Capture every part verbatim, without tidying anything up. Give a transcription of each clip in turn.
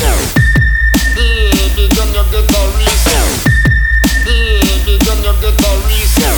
Baby, can you get a reset? Baby, can you get a reset?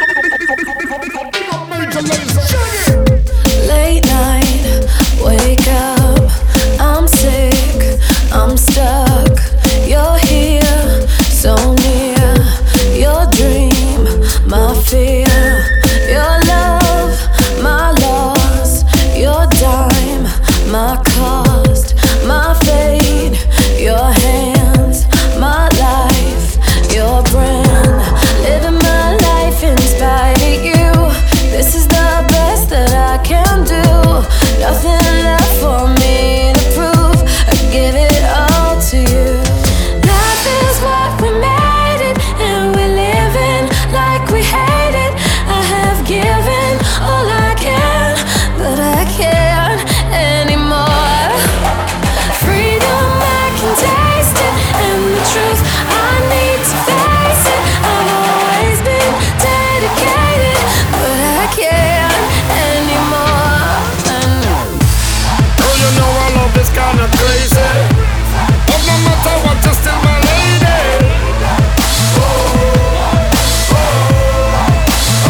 Late night, wake up, I'm sick, I'm stuck. You're here, so near. Your dream, my fear. Your love, my loss. Your dime, my cost. My fate, your hands. My life, your brand. Living my life in spite of you. This is the best that I can do. Nothing left for me to prove. I give it all to you. Life is what we made it, and we're living like we hate it. I have given all I can, but I can't anymore. Freedom, I can taste it, and the truth, I need to face it. I've always been dedicated, but I can't anymore. Oh, you know our love is kinda crazy. Oh, no matter what, you're still my lady. Oh, oh, oh.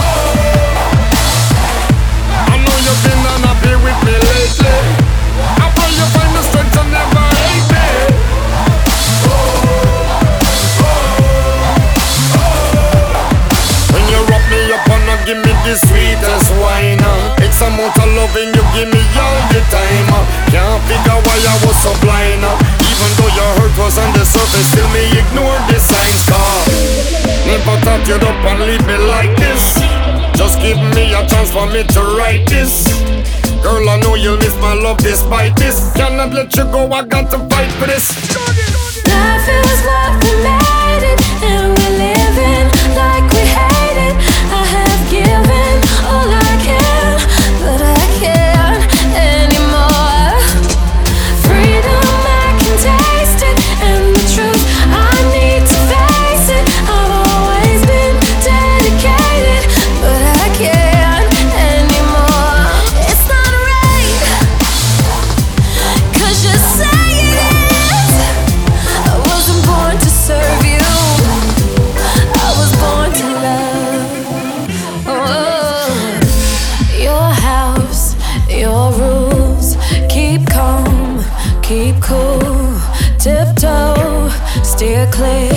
I know you've been unhappy with me lately. I pray you find the strength to never hate me. Oh, oh, oh. When you wrap me up and you give me the sweetest wine, uh, it's a amount of loving you give me all the time. uh, Can't figure why I was so blind. uh, Even though your hurt was on the surface, still me ignore the signs. Cause never thought you'd up and leave me like this. Just give me a chance for me to write this. Girl, I know you'll miss my love despite this. Cannot let you go, I got to fight for this. Life is what we made it, and we're living like we hate it. I have given all I can, but I can't anymore. Freedom, I can taste it, and the truth, I need to face it. I've always been dedicated, but I can't anymore. It's not right, 'cause you say it is. I wasn't born to serve you, I was born to love. Oh, your house, your rules. Keep calm, keep cool. Tiptoe, steer clear.